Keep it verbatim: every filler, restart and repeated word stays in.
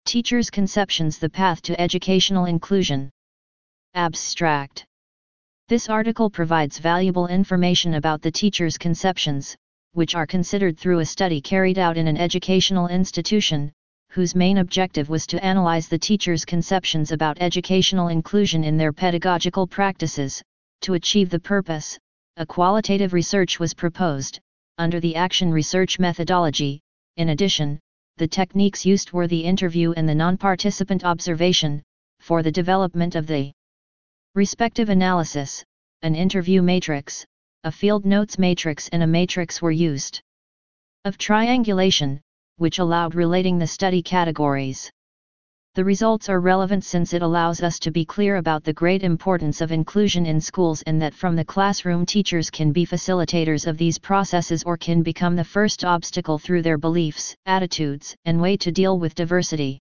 Teachers' Conceptions: The Path to Educational Inclusion. Abstract. This article provides valuable information about the teacher's conceptions, which are considered through a study carried out in an educational institution, whose main objective was to analyze the teacher's conceptions about educational inclusion in their pedagogical practices. To achieve the purpose, a qualitative research was proposed, under the action research methodology. In addition, the techniques used were the interview and the non-participant observation. For the development of the respective analysis, an interview matrix, a field notes matrix and a matrix were used of triangulation, which allowed relating the study categories. The results are relevant since it allows us to be clear about the great importance of inclusion in schools, and that from the classroom teachers can be facilitators of these processes or can become the first obstacle through their beliefs, attitudes, and way to deal with diversity.